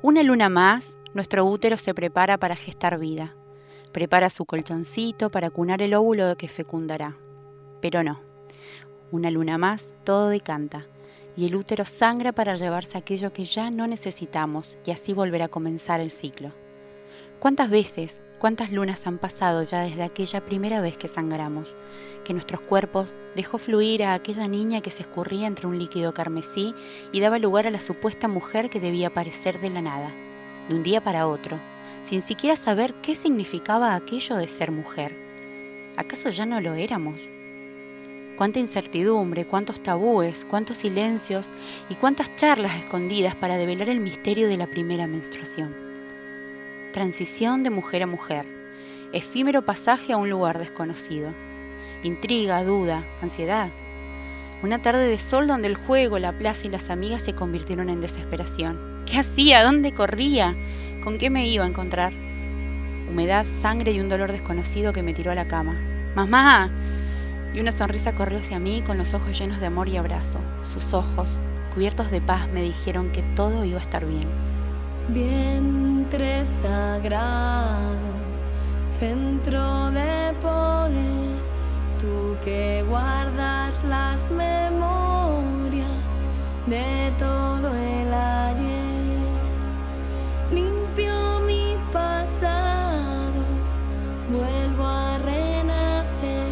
Una luna más, nuestro útero se prepara para gestar vida. Prepara su colchoncito para cunar el óvulo que fecundará. Pero no. Una luna más, todo decanta. Y el útero sangra para llevarse aquello que ya no necesitamos y así volverá a comenzar el ciclo. ¿Cuántas veces, cuántas lunas han pasado ya desde aquella primera vez que sangramos? Que nuestros cuerpos dejó fluir a aquella niña que se escurría entre un líquido carmesí y daba lugar a la supuesta mujer que debía aparecer de la nada, de un día para otro, sin siquiera saber qué significaba aquello de ser mujer. ¿Acaso ya no lo éramos? Cuánta incertidumbre, cuántos tabúes, cuántos silencios y cuántas charlas escondidas para develar el misterio de la primera menstruación. Transición de mujer a mujer, efímero pasaje a un lugar desconocido. Intriga, duda, ansiedad. Una tarde de sol donde el juego, la plaza y las amigas se convirtieron en desesperación. ¿Qué hacía? ¿Dónde corría? ¿Con qué me iba a encontrar? Humedad, sangre y un dolor desconocido que me tiró a la cama. ¡Mamá! Y una sonrisa corrió hacia mí con los ojos llenos de amor y abrazo. Sus ojos, cubiertos de paz, me dijeron que todo iba a estar bien. Vientre sagrado, centro de poder, tú que guardas las memorias de todo el ayer. Limpio mi pasado, vuelvo a renacer,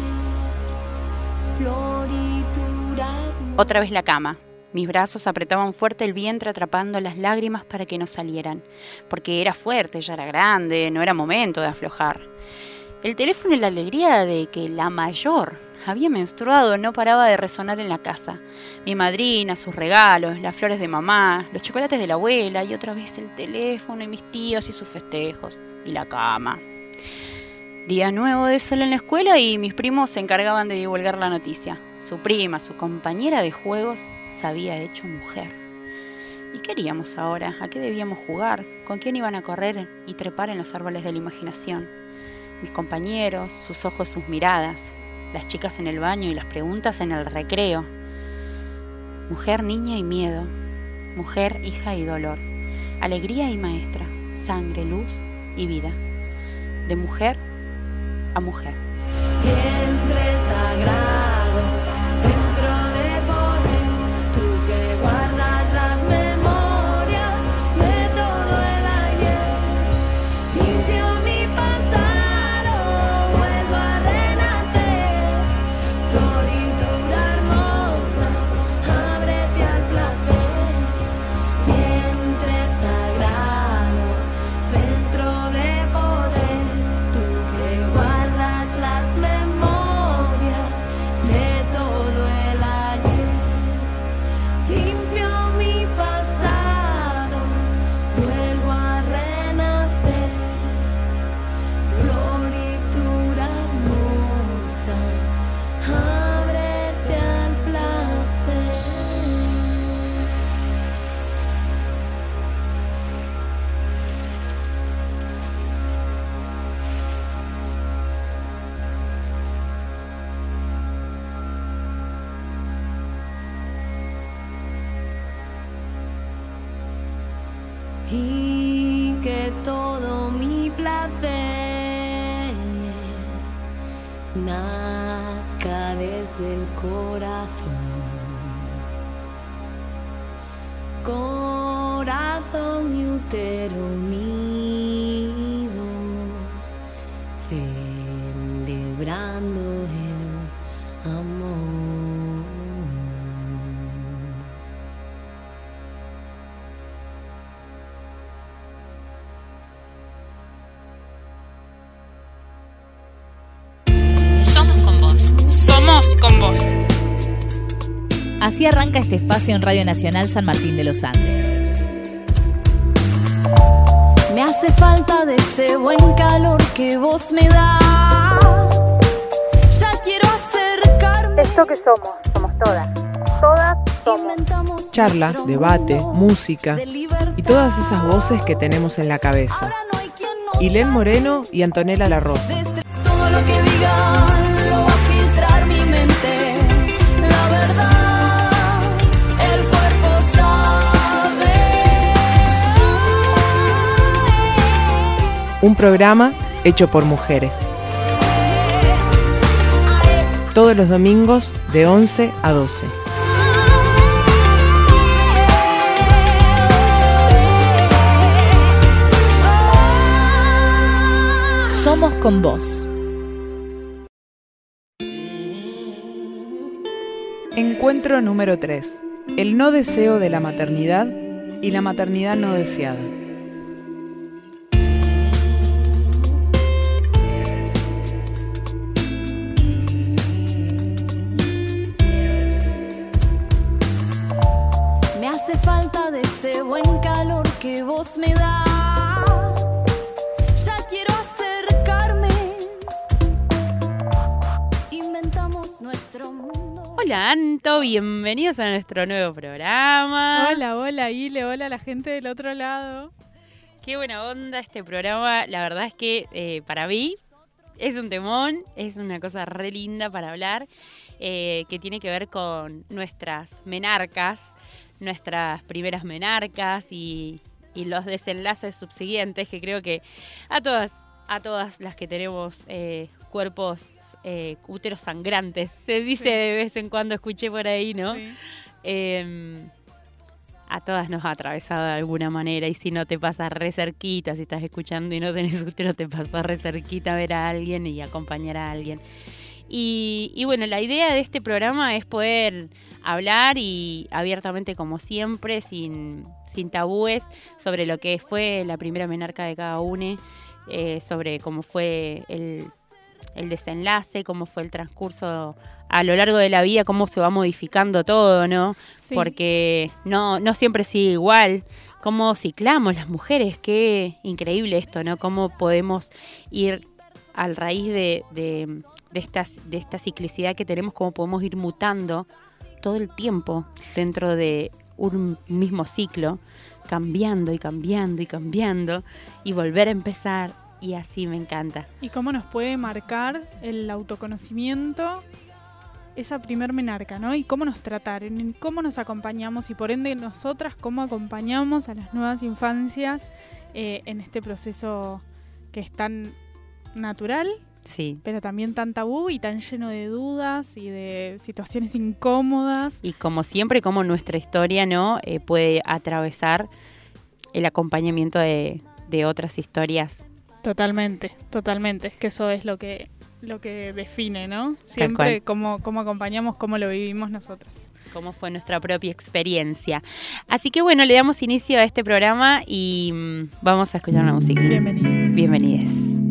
floritura. Otra vez la cama. Mis brazos apretaban fuerte el vientre atrapando las lágrimas para que no salieran, porque era fuerte, ya era grande, no era momento de aflojar. El teléfono y la alegría de que la mayor había menstruado no paraba de resonar en la casa. Mi madrina, sus regalos, las flores de mamá, los chocolates de la abuela y otra vez el teléfono y mis tíos y sus festejos y la cama. Día nuevo de sol en la escuela y mis primos se encargaban de divulgar la noticia. Su prima, su compañera de juegos, se había hecho mujer. ¿Y qué haríamos ahora? ¿A qué debíamos jugar? ¿Con quién iban a correr y trepar en los árboles de la imaginación? Mis compañeros, sus ojos, sus miradas, las chicas en el baño y las preguntas en el recreo. Mujer, niña y miedo. Mujer, hija y dolor. Alegría y maestra. Sangre, luz y vida. De mujer a mujer. Vientre sagrado, centro de poder, tú que guardas las memorias de todo el ayer. Limpio mi pasado, vuelvo a renacer, floritura hermosa, ábrete al placer. Vientre sagrado, centro de poder, tú que guardas las memorias de todo el ayer. Limpio mi pasado, vuelvo a renacer, floritura hermosa, ábrete al placer. Y que todo mi placer nazca desde el corazón. Corazón y útero unidos, celebrando el amor. Somos con vos. Somos con vos. Así arranca este espacio en Radio Nacional San Martín de los Andes. Me hace falta de ese buen calor que vos me das. Ya quiero acercarme. Esto que somos todas. Todas somos. Inventamos Charla, nuestro debate, mundo música de libertad. y todas esas voces que tenemos en la cabeza. Ahora no hay quien nos Ilén Moreno y Antonella La Rosa. todo lo que digan lo va a filtrar mi mente. La verdad, el cuerpo sabe. un programa hecho por mujeres. Todos los domingos de 11 a 12. Somos con vos. Encuentro número 3. El no deseo de la maternidad y la maternidad no deseada. Me hace falta de ese buen calor que vos me das. Ya quiero acercarme. Inventamos nuestro mundo. Hola Anto, bienvenidos a nuestro nuevo programa. Hola Ile, hola a la gente del otro lado. Qué buena onda este programa, la verdad es que para mí es un temón, es una cosa re linda para hablar, que tiene que ver con nuestras menarcas, nuestras primeras menarcas y los desenlaces subsiguientes, que creo que a todas las que tenemos cuerpos, úteros sangrantes, se dice de vez en cuando, escuché por ahí, ¿no? Sí. A todas nos ha atravesado de alguna manera, y si no te pasa re cerquita, si estás escuchando y no tenés útero, te pasó re cerquita ver a alguien y acompañar a alguien. Y bueno, la idea de este programa es poder hablar y abiertamente, como siempre, sin tabúes, sobre lo que fue la primera menarca de cada uno, sobre cómo fue el desenlace, cómo fue el transcurso a lo largo de la vida, cómo se va modificando todo, ¿no? Sí. Porque no siempre sigue igual, cómo ciclamos las mujeres, qué increíble esto, ¿no? Cómo podemos ir al raíz de esta ciclicidad que tenemos, cómo podemos ir mutando todo el tiempo dentro de un mismo ciclo, cambiando y cambiando y cambiando, y volver a empezar, y así me encanta. Y cómo nos puede marcar el autoconocimiento esa primer menarca, ¿no? Y cómo nos trataron, cómo nos acompañamos, y por ende nosotras cómo acompañamos a las nuevas infancias en este proceso que es tan natural, sí, pero también tan tabú y tan lleno de dudas y de situaciones incómodas. Y como siempre, cómo nuestra historia, ¿no? Puede atravesar el acompañamiento de otras historias. Totalmente. Es que eso es lo que define, ¿no? Siempre cómo acompañamos, cómo lo vivimos nosotras. Cómo fue nuestra propia experiencia. Así que bueno, le damos inicio a este programa y vamos a escuchar una música. Bienvenides.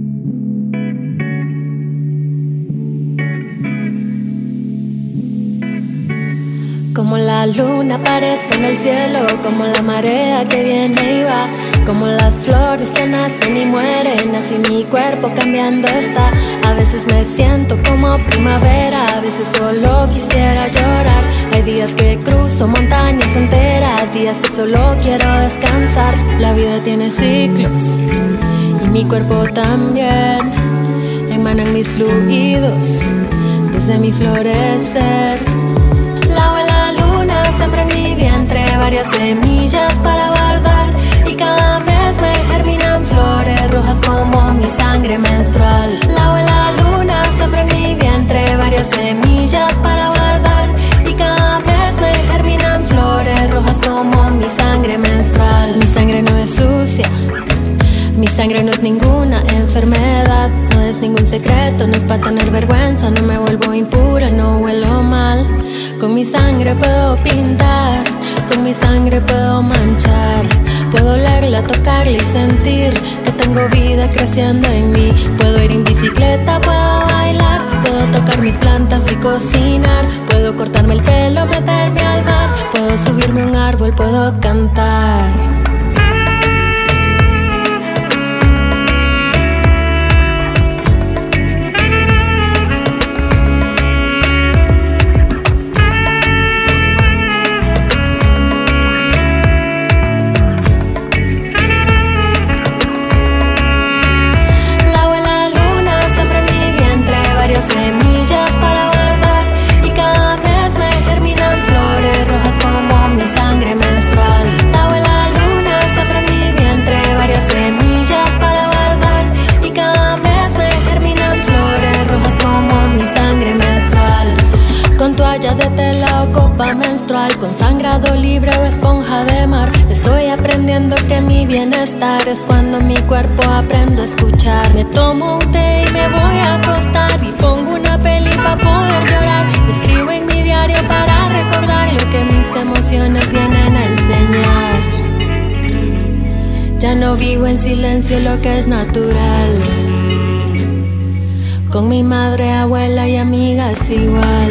Como la luna aparece en el cielo, como la marea que viene y va, como las flores que nacen y mueren, así mi cuerpo cambiando está. A veces me siento como primavera, a veces solo quisiera llorar. Hay días que cruzo montañas enteras, días que solo quiero descansar. La vida tiene ciclos y mi cuerpo también. Emanan mis fluidos desde mi florecer. Siempre en mi vientre varias semillas para guardar, y cada mes me germinan flores rojas como mi sangre menstrual. La abuela luna siempre en mi vientre varias semillas para guardar, y cada mes me germinan flores rojas como mi sangre menstrual. Mi sangre no es sucia, mi sangre no es ninguna enfermedad, no es ningún secreto, no es para tener vergüenza, no me vuelvo impura, no huelo mal. Con mi sangre puedo pintar, con mi sangre puedo manchar, puedo olerla, tocarla y sentir que tengo vida creciendo en mí. Puedo ir en bicicleta, puedo bailar, puedo tocar mis plantas y cocinar, puedo cortarme el pelo, meterme al mar, puedo subirme a un árbol, puedo cantar. Semillas para guardar, y cada mes me germinan flores rojas como mi sangre menstrual. La abuela luna que mi bienestar es cuando mi cuerpo aprendo a escuchar. Me tomo un té y me voy a acostar y pongo una peli para poder llorar. Escribo en mi diario para recordar lo que mis emociones vienen a enseñar. Ya no vivo en silencio lo que es natural. Con mi madre, abuela y amigas igual.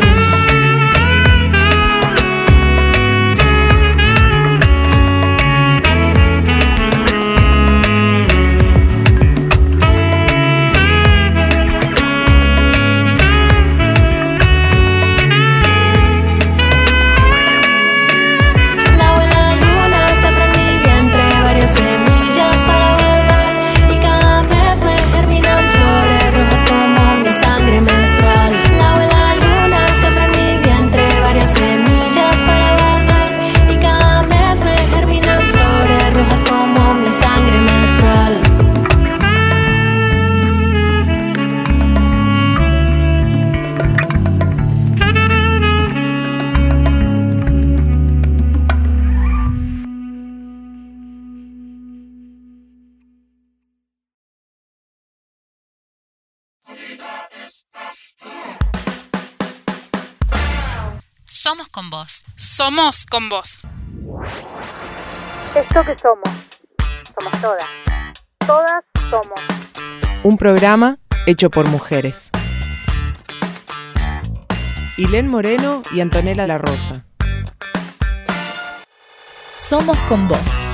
Somos con vos. Somos con vos. Esto que somos. Somos todas. Todas somos. Un programa hecho por mujeres. Ilén Moreno y Antonella La Rosa. Somos con vos.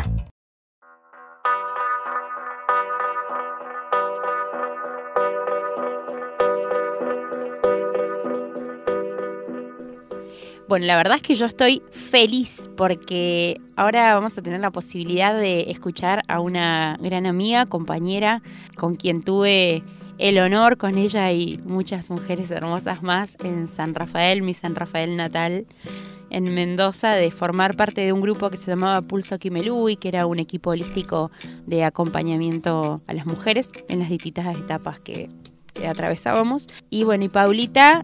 Bueno, la verdad es que yo estoy feliz porque ahora vamos a tener la posibilidad de escuchar a una gran amiga, compañera, con quien tuve el honor con ella y muchas mujeres hermosas más en San Rafael, mi San Rafael natal, en Mendoza, de formar parte de un grupo que se llamaba Pulso Quimelú, que era un equipo holístico de acompañamiento a las mujeres en las distintas etapas que atravesábamos. Y bueno, y Paulita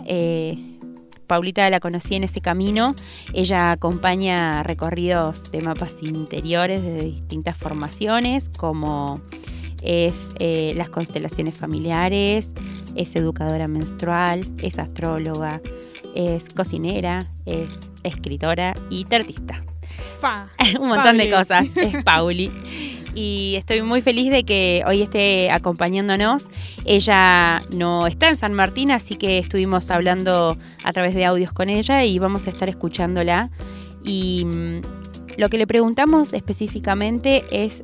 la conocí en ese camino. Ella acompaña recorridos de mapas interiores de distintas formaciones, como es las constelaciones familiares, es educadora menstrual, es astróloga, es cocinera, es escritora y tarotista. Un montón de cosas, es Pauli. Y estoy muy feliz de que hoy esté acompañándonos. Ella no está en San Martín, así que estuvimos hablando a través de audios con ella y vamos a estar escuchándola. Y lo que le preguntamos específicamente es,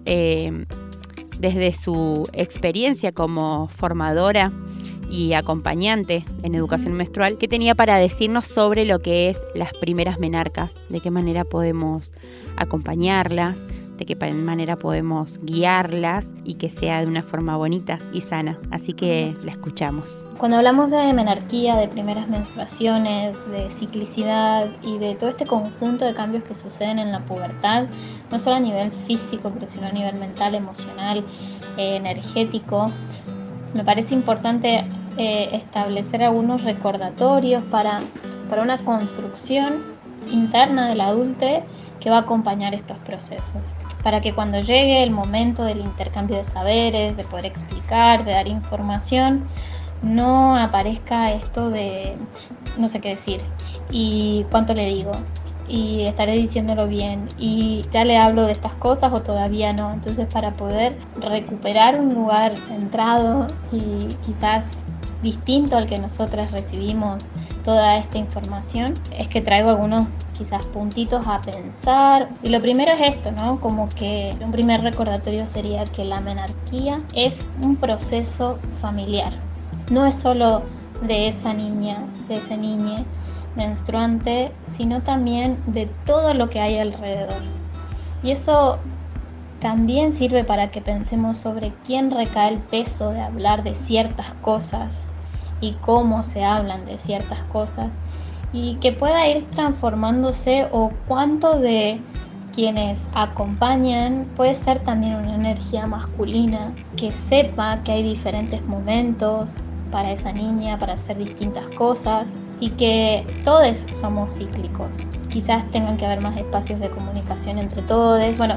desde su experiencia como formadora y acompañante en educación menstrual, ¿qué tenía para decirnos sobre lo que es las primeras menarcas? ¿De qué manera podemos acompañarlas? ¿De qué manera podemos guiarlas y que sea de una forma bonita y sana? Así que la escuchamos. Cuando hablamos de menarquía, de primeras menstruaciones, de ciclicidad y de todo este conjunto de cambios que suceden en la pubertad, no solo a nivel físico, pero sino a nivel mental, emocional, energético, me parece importante establecer algunos recordatorios para una construcción interna del adulto que va a acompañar estos procesos, para que cuando llegue el momento del intercambio de saberes, de poder explicar, de dar información, no aparezca esto de no sé qué decir y cuánto le digo y estaré diciéndolo bien y ya le hablo de estas cosas o todavía no. Entonces, para poder recuperar un lugar centrado y quizás distinto al que nosotras recibimos toda esta información, es que traigo algunos quizás puntitos a pensar. Y lo primero es esto, ¿no? Como que un primer recordatorio sería que la menarquía es un proceso familiar. No es solo de esa niña, de ese niño menstruante, sino también de todo lo que hay alrededor. Y eso también sirve para que pensemos sobre quién recae el peso de hablar de ciertas cosas y cómo se hablan de ciertas cosas, y que pueda ir transformándose, o cuánto de quienes acompañan puede ser también una energía masculina, que sepa que hay diferentes momentos para esa niña, para hacer distintas cosas, y que todos somos cíclicos. Quizás tengan que haber más espacios de comunicación entre todos. Bueno,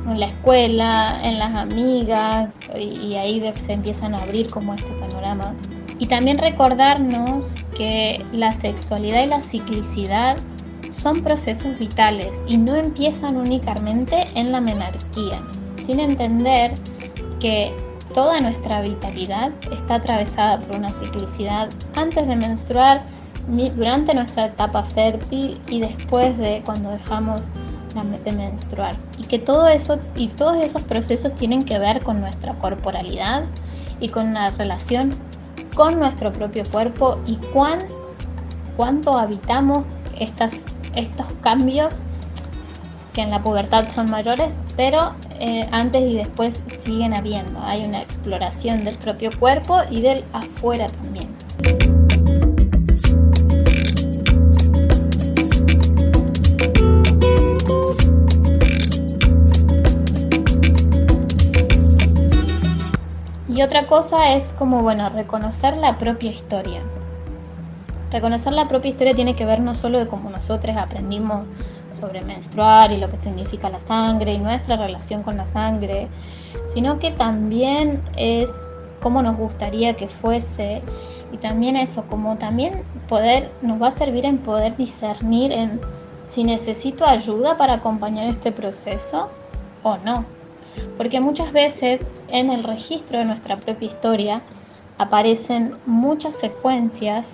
en la escuela, en las amigas, y ahí se empiezan a abrir como este panorama. Y también recordarnos que la sexualidad y la ciclicidad son procesos vitales y no empiezan únicamente en la menarquía, sin entender que toda nuestra vitalidad está atravesada por una ciclicidad antes de menstruar, durante nuestra etapa fértil y después de cuando dejamos de menstruar. Y que todo eso y todos esos procesos tienen que ver con nuestra corporalidad y con una relación con nuestro propio cuerpo y cuánto habitamos estos cambios que en la pubertad son mayores, pero antes y después siguen habiendo. Hay una exploración del propio cuerpo y del afuera también. Y otra cosa es como, reconocer la propia historia. Reconocer la propia historia tiene que ver no solo de cómo nosotros aprendimos sobre menstruar y lo que significa la sangre y nuestra relación con la sangre, sino que también es cómo nos gustaría que fuese, y también eso, como también nos va a servir en poder discernir en si necesito ayuda para acompañar este proceso o no. Porque muchas veces en el registro de nuestra propia historia aparecen muchas secuencias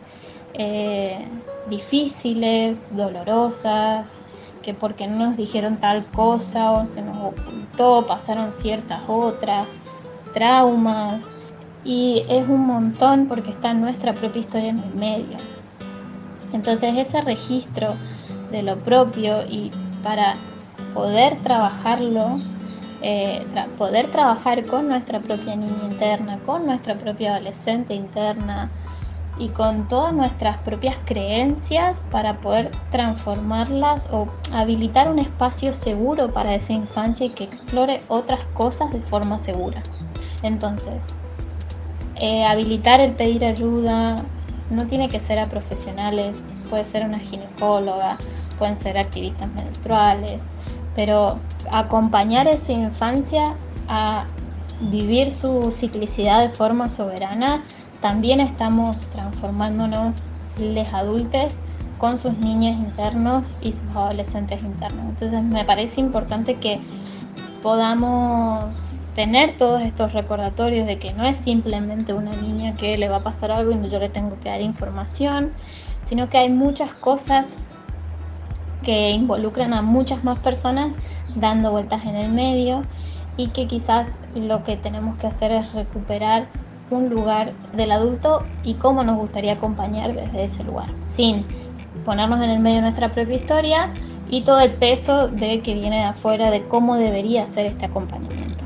difíciles, dolorosas, que porque no nos dijeron tal cosa o se nos ocultó, pasaron ciertas otras, traumas, y es un montón porque está nuestra propia historia en el medio. Entonces ese registro de lo propio, y para poder trabajarlo, poder trabajar con nuestra propia niña interna, con nuestra propia adolescente interna y con todas nuestras propias creencias para poder transformarlas o habilitar un espacio seguro para esa infancia y que explore otras cosas de forma segura. Entonces, habilitar el pedir ayuda no tiene que ser a profesionales, puede ser una ginecóloga, pueden ser activistas menstruales, pero acompañar a esa infancia a vivir su ciclicidad de forma soberana, también estamos transformándonos les adultos con sus niños internos y sus adolescentes internos. Entonces me parece importante que podamos tener todos estos recordatorios de que no es simplemente una niña que le va a pasar algo y yo le tengo que dar información, sino que hay muchas cosas que involucran a muchas más personas dando vueltas en el medio, y que quizás lo que tenemos que hacer es recuperar un lugar del adulto y cómo nos gustaría acompañar desde ese lugar, sin ponernos en el medio de nuestra propia historia y todo el peso de que viene de afuera de cómo debería ser este acompañamiento.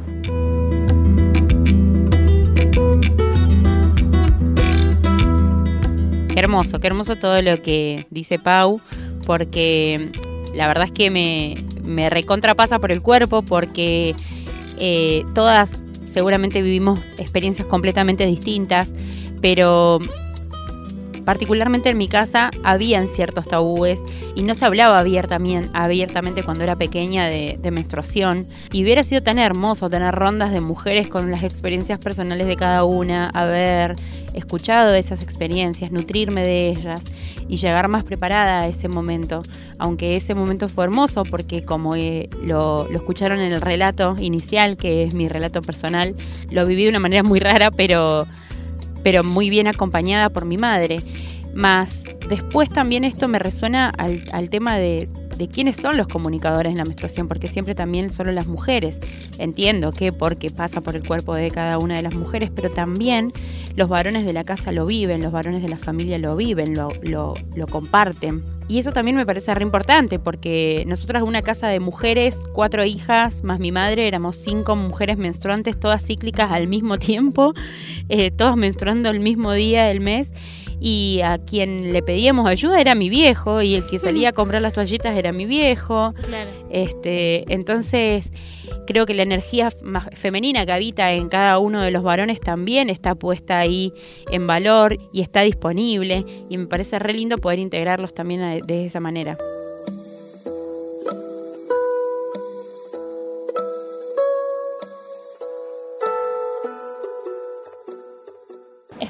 Qué hermoso todo lo que dice Pau, porque la verdad es que me recontrapasa por el cuerpo, porque todas seguramente vivimos experiencias completamente distintas, pero particularmente en mi casa habían ciertos tabúes y no se hablaba abiertamente cuando era pequeña de menstruación, y hubiera sido tan hermoso tener rondas de mujeres con las experiencias personales de cada una, haber escuchado esas experiencias, nutrirme de ellas y llegar más preparada a ese momento, aunque ese momento fue hermoso porque como lo escucharon en el relato inicial, que es mi relato personal, lo viví de una manera muy rara, pero muy bien acompañada por mi madre. Más después también esto me resuena al tema de quiénes son los comunicadores en la menstruación, porque siempre también solo las mujeres. Entiendo que porque pasa por el cuerpo de cada una de las mujeres, pero también los varones de la casa lo viven, los varones de la familia lo viven, lo comparten. Y eso también me parece re importante, porque nosotras, una casa de mujeres, 4 hijas, más mi madre, éramos 5 mujeres menstruantes, todas cíclicas al mismo tiempo, todas menstruando el mismo día del mes, y a quien le pedíamos ayuda era mi viejo, y el que salía a comprar las toallitas era mi viejo. Claro. Entonces creo que la energía femenina que habita en cada uno de los varones también está puesta ahí en valor y está disponible, y me parece re lindo poder integrarlos también de esa manera.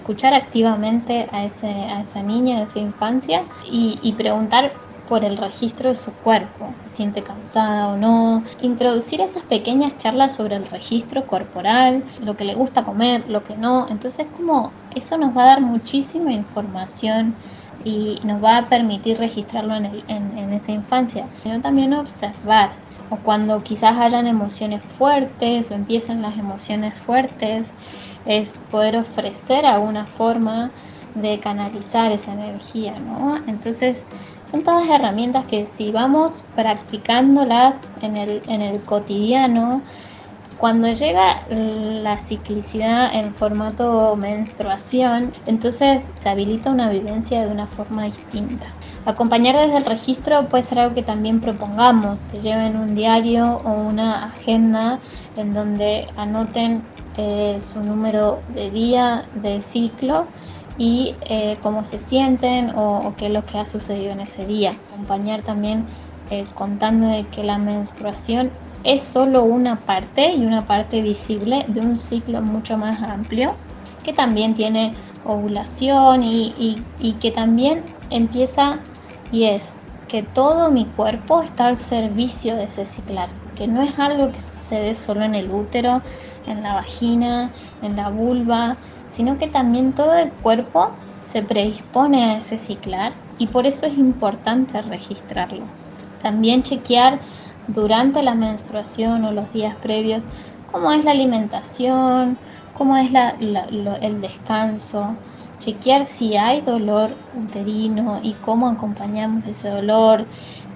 escuchar activamente a esa niña, a esa infancia y preguntar por el registro de su cuerpo, se siente cansada o no, introducir esas pequeñas charlas sobre el registro corporal, lo que le gusta comer, lo que no. Entonces como eso nos va a dar muchísima información y nos va a permitir registrarlo en esa infancia, sino también observar, o cuando quizás hayan emociones fuertes o empiecen las emociones fuertes, es poder ofrecer alguna forma de canalizar esa energía, ¿no? Entonces son todas herramientas que si vamos practicándolas en el cotidiano, cuando llega la ciclicidad en formato menstruación, entonces se habilita una vivencia de una forma distinta. Acompañar desde el registro puede ser algo que también propongamos, que lleven un diario o una agenda en donde anoten su número de día, de ciclo, y cómo se sienten o qué es lo que ha sucedido en ese día. Acompañar también contando de que la menstruación es solo una parte y una parte visible de un ciclo mucho más amplio, que también tiene ovulación y que también empieza y es que todo mi cuerpo está al servicio de ese ciclar, que no es algo que sucede solo en el útero, en la vagina, en la vulva, sino que también todo el cuerpo se predispone a ese ciclar y por eso es importante registrarlo. También chequear durante la menstruación o los días previos cómo es la alimentación, cómo es el descanso, chequear si hay dolor uterino y cómo acompañamos ese dolor,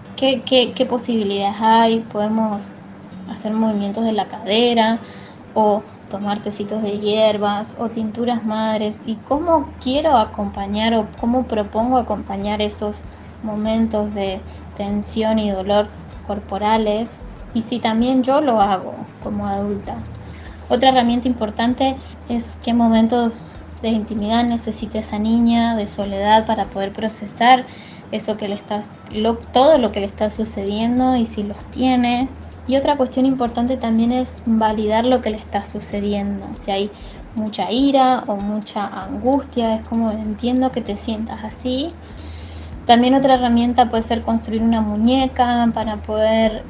qué posibilidades hay, podemos hacer movimientos de la cadera o tomar tecitos de hierbas o tinturas madres, y cómo quiero acompañar o cómo propongo acompañar esos momentos de tensión y dolor corporales, y si también yo lo hago como adulta. Otra herramienta importante es qué momentos de intimidad necesita esa niña, de soledad, para poder procesar eso que todo lo que le está sucediendo y si los tiene. Y otra cuestión importante también es validar lo que le está sucediendo. Si hay mucha ira o mucha angustia, es como entiendo que te sientas así. También otra herramienta puede ser construir una muñeca para poder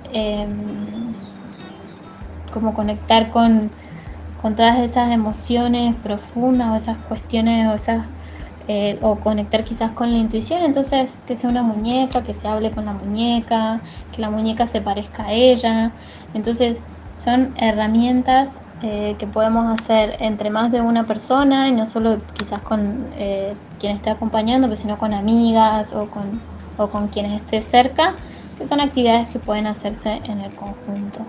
como conectar con todas esas emociones profundas o esas cuestiones o conectar quizás con la intuición. Entonces que sea una muñeca, que se hable con la muñeca, que la muñeca se parezca a ella. Entonces son herramientas que podemos hacer entre más de una persona, y no solo quizás con quien esté acompañando, pero sino con amigas o con quienes esté cerca, que son actividades que pueden hacerse en el conjunto.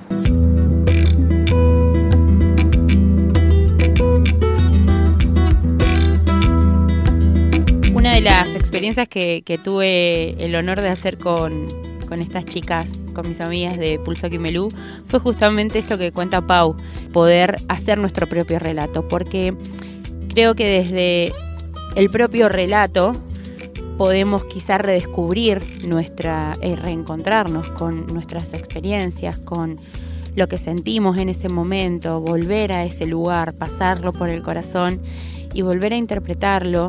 Una de las experiencias que tuve el honor de hacer con estas chicas, con mis amigas de Pulso Quimelú, fue justamente esto que cuenta Pau, poder hacer nuestro propio relato, porque creo que desde el propio relato podemos quizás redescubrir reencontrarnos con nuestras experiencias, con lo que sentimos en ese momento, volver a ese lugar, pasarlo por el corazón y volver a interpretarlo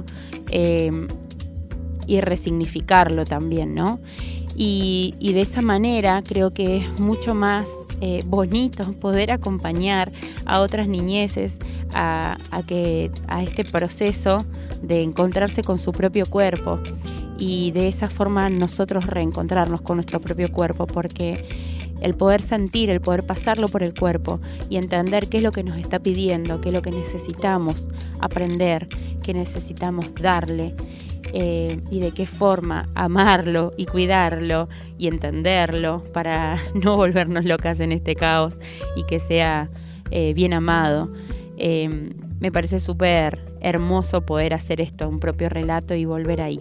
y resignificarlo también, ¿no? Y de esa manera creo que es mucho más bonito poder acompañar a otras niñeces a este proceso de encontrarse con su propio cuerpo, y de esa forma nosotros reencontrarnos con nuestro propio cuerpo, porque el poder sentir, el poder pasarlo por el cuerpo y entender qué es lo que nos está pidiendo, qué es lo que necesitamos aprender, qué necesitamos darle, y de qué forma amarlo y cuidarlo y entenderlo para no volvernos locas en este caos y que sea bien amado. Me parece súper hermoso poder hacer esto, un propio relato, y volver ahí.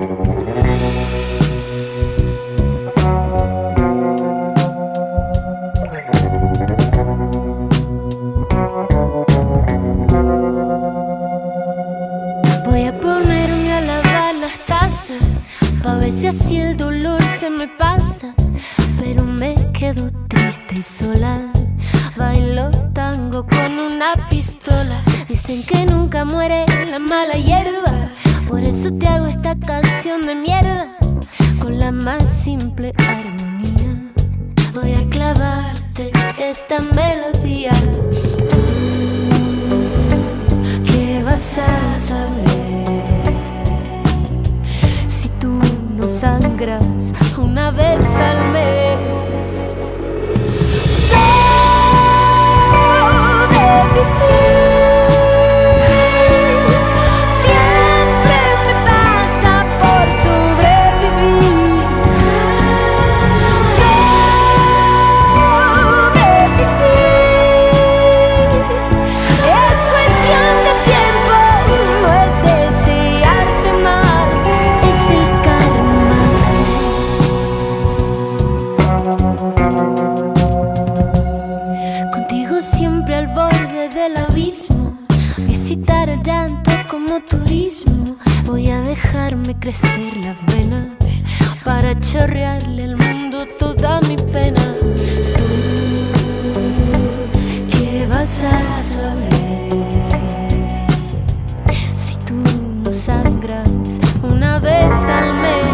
Voy a ponerme a lavar las tazas, pa' ver si así el dolor se me pasa. Pero me quedo triste y sola, bailo tango con una pistola. Y Dicen que nunca muere la mala hierba, por eso te hago esta canción de mierda con la más simple armonía. Voy a clavarte esta melodía. ¿Qué vas a saber si tú no sangras una vez al mes? De vivir. Visitar el llanto como turismo. Voy a dejarme crecer la vena para chorrearle al mundo toda mi pena. Tú, ¿qué vas a saber si tú no sangras una vez al mes?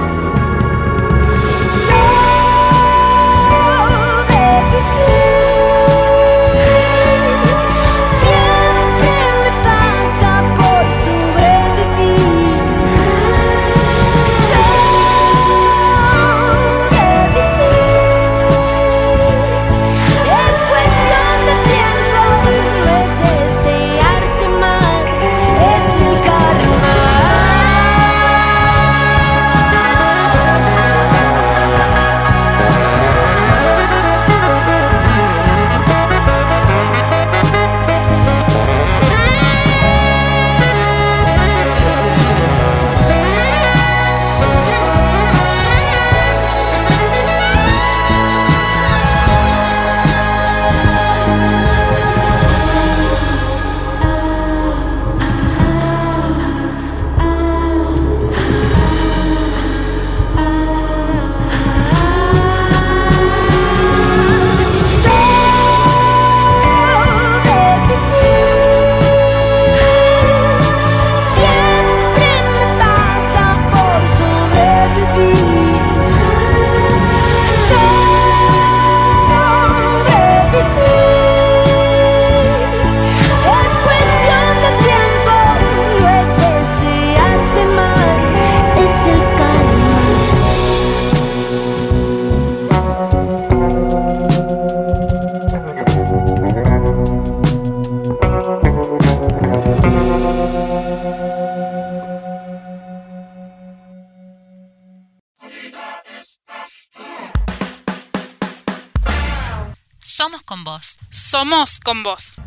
Somos con vos. Somos con vos.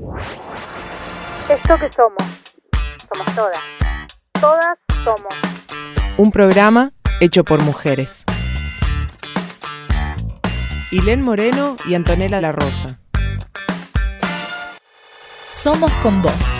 Esto que somos. Somos todas. Todas somos. Un programa hecho por mujeres. Ilén Moreno y Antonella La Rosa. Somos con vos.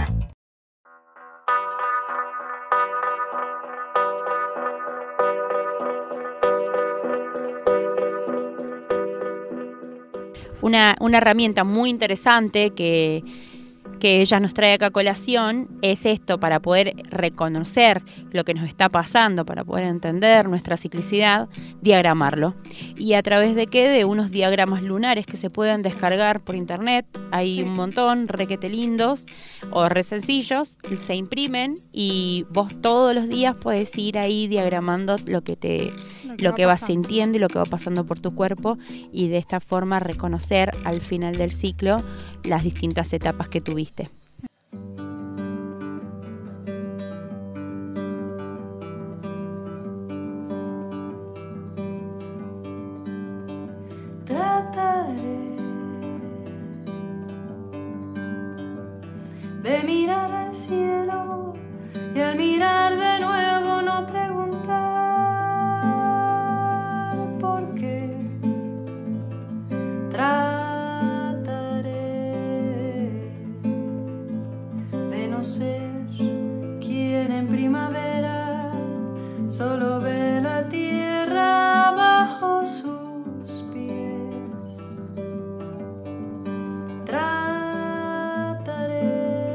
Una herramienta muy interesante que ella nos trae acá a colación es esto, para poder reconocer lo que nos está pasando, para poder entender nuestra ciclicidad, diagramarlo. ¿Y a través de qué? De unos diagramas lunares que se pueden descargar por internet. Hay un montón, requete lindos o re sencillos, se imprimen y vos todos los días podés ir ahí diagramando lo que vas sintiendo y lo que va pasando por tu cuerpo, y de esta forma reconocer al final del ciclo las distintas etapas que tuviste. Trataré de mirar al cielo y al mirar de nuevo no preguntar por qué. Trataré de no ser quien en primavera solo ve la tierra bajo sus pies. Trataré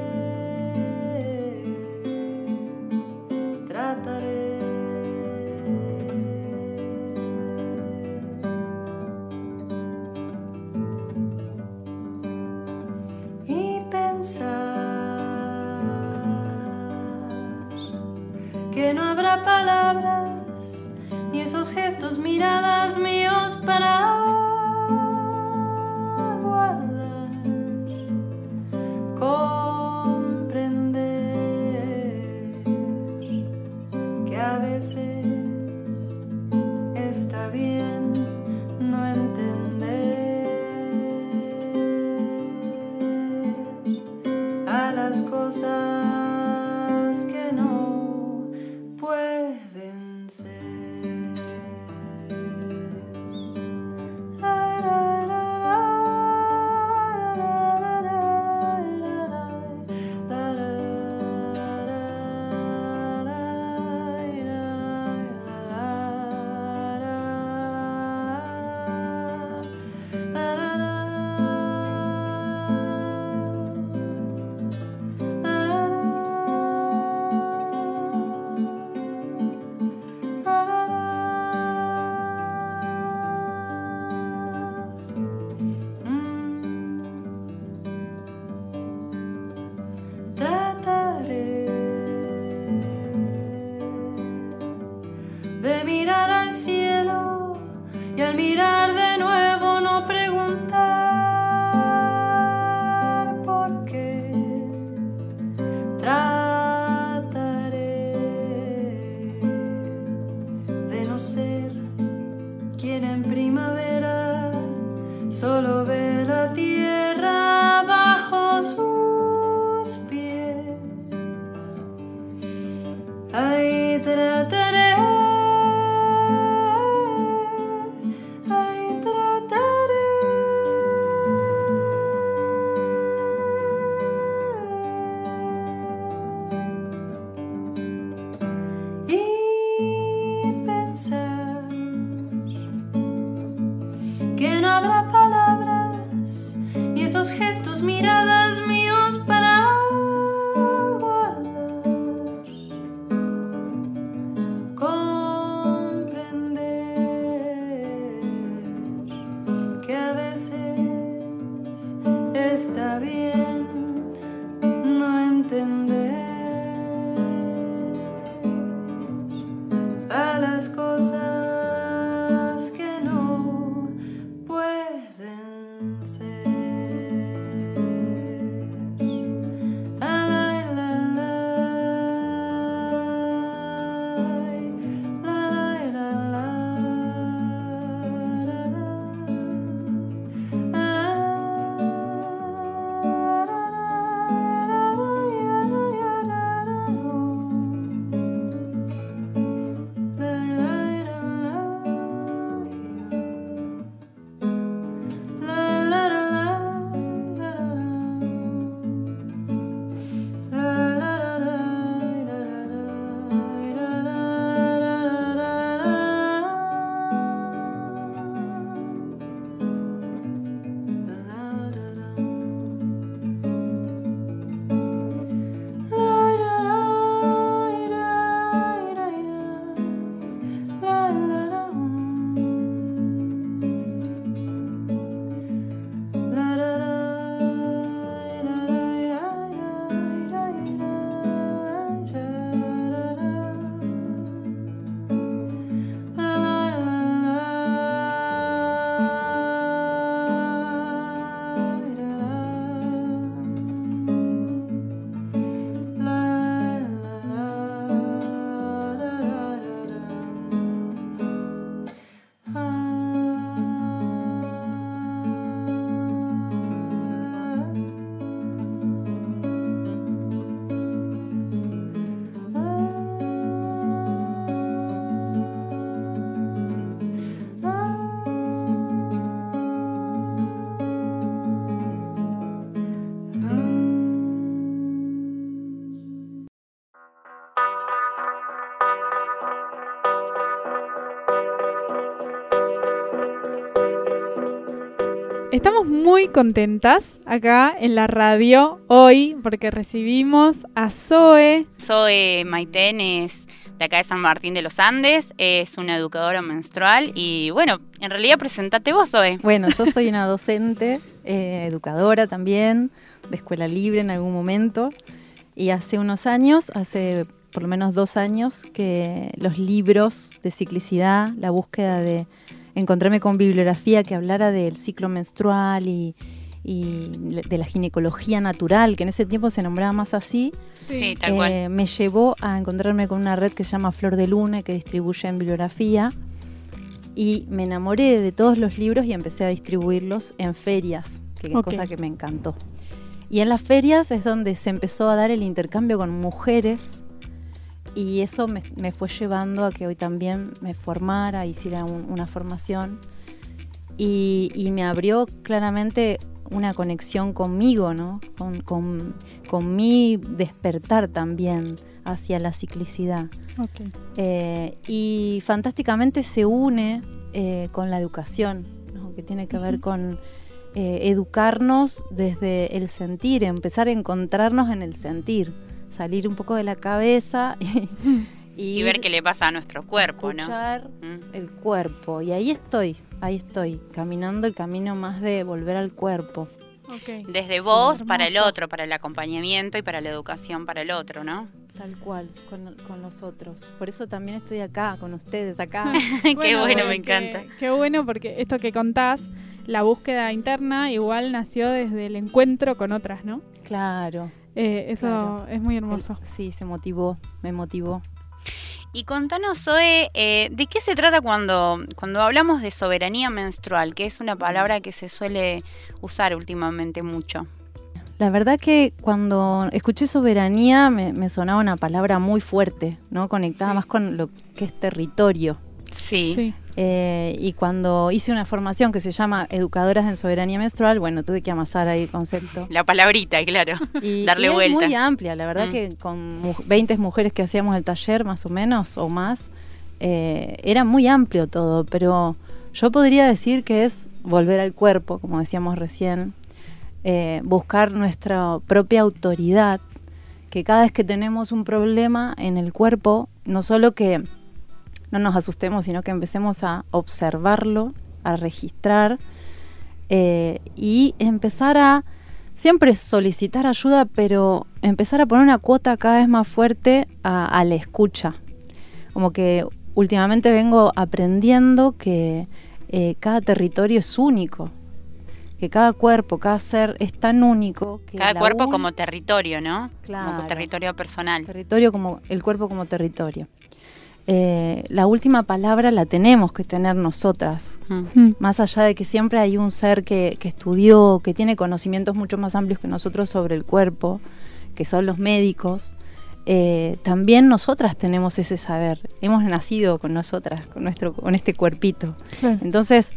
que no habrá palabras ni esos gestos, miradas míos para guardar, comprender que a veces está bien no entender a las cosas que no pueden ser. Trataré de mirar al cielo y al mirar de nuevo no preguntar por qué. Trataré de no ser quien en primavera solo ve la tierra bajo sus pies. Ahí trataré, ahí trataré. Y pensar que no habrá palabras ni esos gestos, miradas míos para guardar, comprender que a veces está bien no entender a las cosas que no pueden ser. Estamos muy contentas acá en la radio hoy porque recibimos a Zoe. Zoe Maitén es de acá de San Martín de los Andes, es una educadora menstrual y bueno, en realidad presentate vos, Zoe. Bueno, yo soy una docente, educadora también, de escuela libre en algún momento y hace unos años, hace por lo menos 2 años que los libros de ciclicidad, la búsqueda de encontrarme con bibliografía que hablara del ciclo menstrual y de la ginecología natural, que en ese tiempo se nombraba más así, Sí, tal cual. me llevó a encontrarme con una red que se llama Flor de Luna, que distribuye en bibliografía, y me enamoré de todos los libros y empecé a distribuirlos en ferias, que es cosa que me encantó. Y en las ferias es donde se empezó a dar el intercambio con mujeres, y eso me fue llevando a que hoy también me formara, hiciera una formación, y me abrió claramente una conexión conmigo, ¿no? Con mi despertar también hacia la ciclicidad. Y fantásticamente se une con la educación, ¿no? Que tiene que ver con educarnos desde el sentir, empezar a encontrarnos en el sentir, salir un poco de la cabeza y ver qué le pasa a nuestro cuerpo, escuchar, ¿no? El cuerpo. Y ahí estoy, caminando el camino más de volver al cuerpo. Desde vos para el otro, para el acompañamiento y para la educación para el otro, ¿no? Tal cual, con los otros. Por eso también estoy acá, con ustedes, acá. Qué bueno, me encanta. Qué bueno, porque esto que contás, la búsqueda interna igual nació desde el encuentro con otras, ¿no? Claro. Eso es muy hermoso. Sí, me motivó. Y contanos, Zoe, ¿de qué se trata cuando hablamos de soberanía menstrual? Que es una palabra que se suele usar últimamente mucho. La verdad que cuando escuché soberanía me sonaba una palabra muy fuerte, ¿no? Conectada más con lo que es territorio. Sí. Y cuando hice una formación que se llama Educadoras en Soberanía Menstrual, bueno, tuve que amasar ahí el concepto. La palabrita, claro, darle vuelta. Es muy amplia, la verdad que con 20 mujeres que hacíamos el taller, más o menos, o más, era muy amplio todo, pero yo podría decir que es volver al cuerpo, como decíamos recién, buscar nuestra propia autoridad, que cada vez que tenemos un problema en el cuerpo, no solo que no nos asustemos, sino que empecemos a observarlo, a registrar y empezar a siempre solicitar ayuda, pero empezar a poner una cuota cada vez más fuerte a la escucha. Como que últimamente vengo aprendiendo que cada territorio es único, que cada cuerpo, cada ser es tan único que cada cuerpo como territorio, ¿no? Claro, como territorio personal. Territorio como el cuerpo como territorio. La última palabra la tenemos que tener nosotras, más allá de que siempre hay un ser que estudió, que tiene conocimientos mucho más amplios que nosotros sobre el cuerpo, que son los médicos. También nosotras tenemos ese saber, hemos nacido con nosotras, con este cuerpito. Entonces,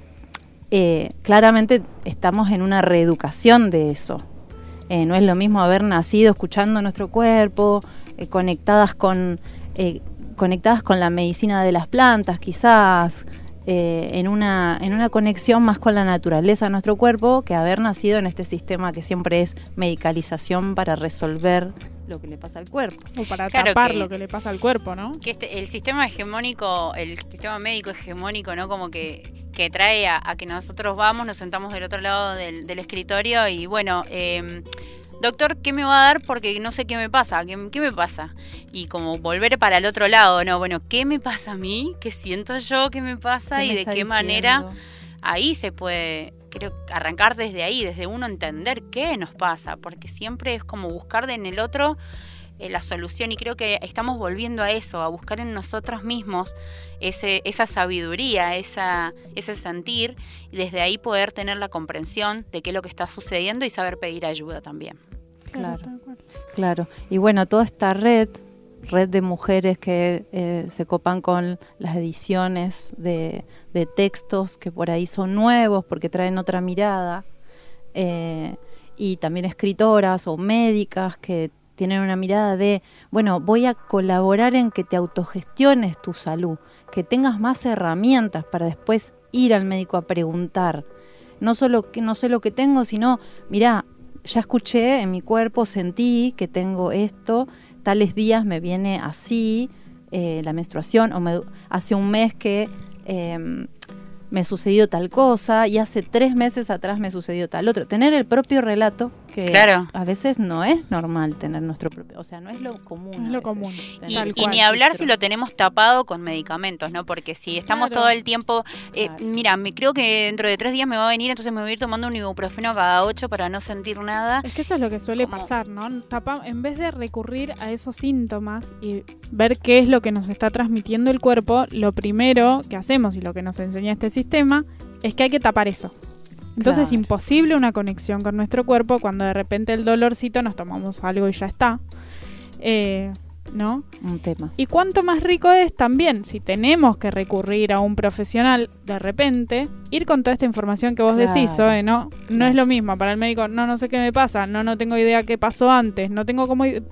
claramente estamos en una reeducación de eso. No es lo mismo haber nacido escuchando nuestro cuerpo, conectadas con la medicina de las plantas, quizás, en una conexión más con la naturaleza de nuestro cuerpo, que haber nacido en este sistema que siempre es medicalización para resolver lo que le pasa al cuerpo. O para tapar lo que le pasa al cuerpo, ¿no? Que el sistema hegemónico, el sistema médico hegemónico, ¿no? Como que trae a que nosotros nos sentamos del otro lado del escritorio y bueno, doctor, ¿qué me va a dar? Porque no sé qué me pasa. ¿Qué me pasa? Y como volver para el otro lado, ¿no? Bueno, ¿qué me pasa a mí? ¿Qué siento yo? ¿Qué me pasa? Y de qué manera ahí se puede, creo, arrancar desde ahí, desde uno entender qué nos pasa. Porque siempre es como buscar en el otro la solución. Y creo que estamos volviendo a eso, a buscar en nosotros mismos esa sabiduría, ese sentir. Y desde ahí poder tener la comprensión de qué es lo que está sucediendo y saber pedir ayuda también. Claro. Y bueno, toda esta red de mujeres que se copan con las ediciones de textos que por ahí son nuevos porque traen otra mirada, y también escritoras o médicas que tienen una mirada de, bueno, voy a colaborar en que te autogestiones tu salud, que tengas más herramientas para después ir al médico a preguntar. No solo que no sé lo que tengo, sino, mirá, ya escuché en mi cuerpo, sentí que tengo esto, tales días me viene así la menstruación, o hace un mes que me sucedió tal cosa y hace 3 meses atrás me sucedió tal otro. Tener el propio relato, que Claro. a veces no es normal tener nuestro propio, o sea, no es lo común. No es lo común. Y ni hablar si lo tenemos tapado con medicamentos, ¿no? Porque si estamos Claro. todo el tiempo... Claro. Mira, creo que dentro de 3 días me va a venir, entonces me voy a ir tomando un ibuprofeno cada 8 para no sentir nada. Es que eso es lo que suele Como- pasar, ¿no? En vez de recurrir a esos síntomas y ver qué es lo que nos está transmitiendo el cuerpo, lo primero que hacemos y lo que nos enseña este sistema es que hay que tapar eso. Entonces es Claro. imposible una conexión con nuestro cuerpo cuando de repente el dolorcito nos tomamos algo y ya está. ¿No? Un tema. Y cuánto más rico es también, si tenemos que recurrir a un profesional de repente, ir con toda esta información que vos Claro. decís, Zoe, ¿no? No es lo mismo para el médico, no sé qué me pasa, no tengo idea qué pasó antes, no tengo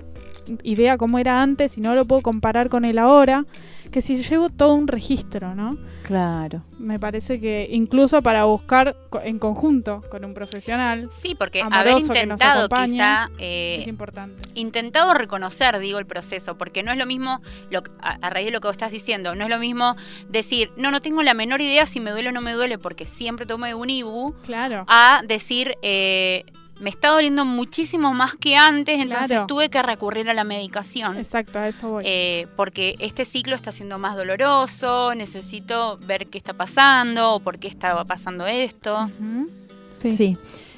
idea cómo era antes y no lo puedo comparar con el ahora, que si llevo todo un registro, ¿no? Claro. Me parece que incluso para buscar en conjunto con un profesional Sí, porque haber amoroso que nos intentado acompaña, quizá... es importante. intentado reconocer, digo, el proceso, porque no es lo mismo, a raíz de lo que vos estás diciendo, no es lo mismo decir, no tengo la menor idea si me duele o no me duele porque siempre tomé un ibu, Claro. a decir, me está doliendo muchísimo más que antes, entonces Claro. tuve que recurrir a la medicación. Exacto, a eso voy. Porque este ciclo está siendo más doloroso, necesito ver qué está pasando o por qué estaba pasando esto. Ujú. sí. Sí.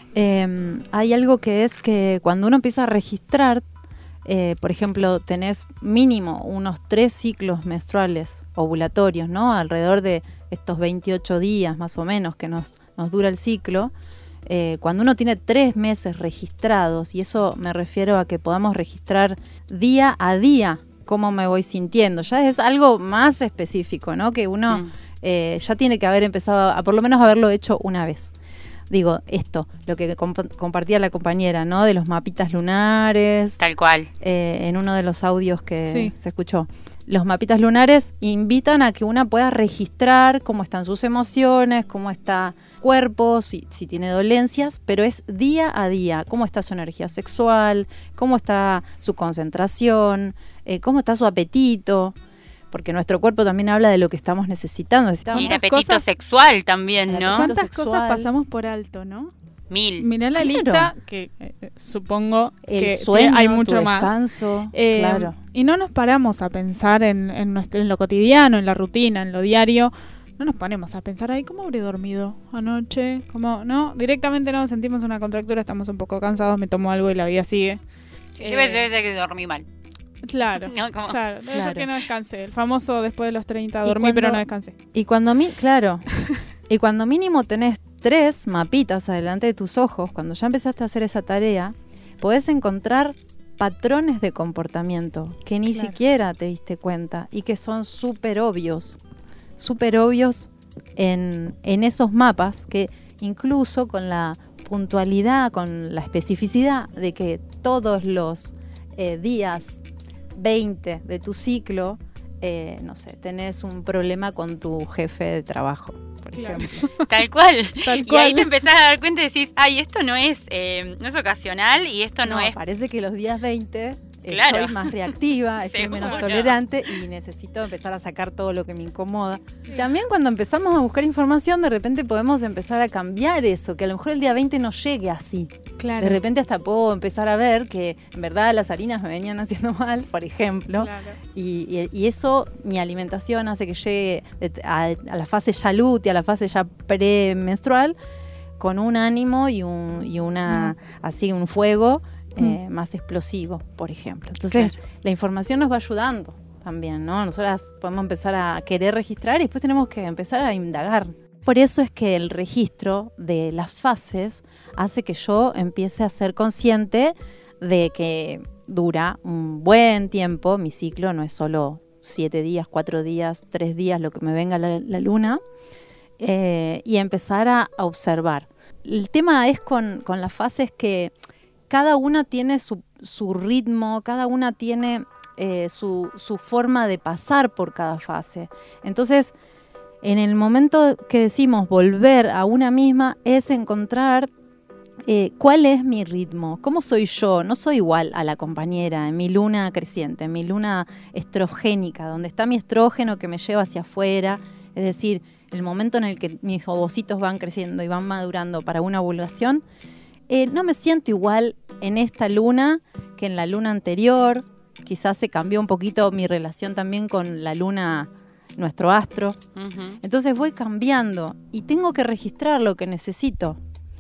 Hay algo que es que cuando uno empieza a registrar, por ejemplo, tenés mínimo unos 3 ciclos menstruales ovulatorios, ¿no? Alrededor de estos 28 días más o menos que nos dura el ciclo. Cuando uno tiene 3 meses registrados, y eso me refiero a que podamos registrar día a día cómo me voy sintiendo, ya es algo más específico, ¿no? Que uno ya tiene que haber empezado a por lo menos haberlo hecho una vez. Digo, esto, lo que compartía la compañera, ¿no? De los mapitas lunares. Tal cual. En uno de los audios que Sí. se escuchó. Los mapitas lunares invitan a que una pueda registrar cómo están sus emociones, cómo está cuerpo, si tiene dolencias, pero es día a día, cómo está su energía sexual, cómo está su concentración, cómo está su apetito, porque nuestro cuerpo también habla de lo que estamos necesitando. Y el ¿Cuántas apetito cosas- sexual también, El ¿no? apetito ¿Cuántas cosas sexual. pasamos por alto, no? 1000. Mirá la Claro. lista, que supongo El que sueño, hay tu mucho más. descanso, claro. Y no nos paramos a pensar en lo cotidiano, en la rutina, en lo diario. No nos ponemos a pensar, ay, ¿cómo habré dormido anoche? ¿Cómo? No, directamente no, sentimos una contractura, estamos un poco cansados, me tomo algo y la vida sigue. Sí, debe ser que dormí mal. Claro, No, como- claro, debe ser Claro. que no descansé. El famoso después de los 30 Y dormí, pero cuando- no descansé. Y cuando claro, y cuando mínimo tenés 3 mapitas adelante de tus ojos, cuando ya empezaste a hacer esa tarea, podés encontrar patrones de comportamiento que ni Claro. siquiera te diste cuenta y que son súper obvios en esos mapas, que incluso con la puntualidad, con la especificidad de que todos los días 20 de tu ciclo, no sé, tenés un problema con tu jefe de trabajo, por Claro. ejemplo. Tal cual. Tal Y ahí cual. te empezás a dar cuenta y decís, ay, esto no es ocasional y esto no es... Parece que los días 20 Claro. estoy más reactiva, estoy menos Seguro. tolerante y necesito empezar a sacar todo lo que me incomoda. Y también cuando empezamos a buscar información, de repente podemos empezar a cambiar eso, que a lo mejor el día 20 no llegue así. Claro. De repente hasta puedo empezar a ver que en verdad las harinas me venían haciendo mal, por ejemplo. Claro. Y eso, mi alimentación hace que llegue a la fase ya lútea, a la fase ya premenstrual, con un ánimo y una así un fuego más explosivo, por ejemplo. Entonces, la información nos va ayudando también, ¿no? Nosotras podemos empezar a querer registrar y después tenemos que empezar a indagar. Por eso es que el registro de las fases hace que yo empiece a ser consciente de que dura un buen tiempo, mi ciclo no es solo 7 días, 4 días, 3 días, lo que me venga la luna, y empezar a observar. El tema es con las fases que cada una tiene su ritmo, cada una tiene su forma de pasar por cada fase. Entonces, en el momento que decimos volver a una misma, es encontrar cuál es mi ritmo, cómo soy yo. No soy igual a la compañera en mi luna creciente, en mi luna estrogénica, donde está mi estrógeno que me lleva hacia afuera. Es decir, el momento en el que mis ovocitos van creciendo y van madurando para una ovulación, no me siento igual en esta luna que en la luna anterior. Quizás se cambió un poquito mi relación también con la luna, nuestro astro. Entonces voy cambiando y tengo que registrar lo que necesito.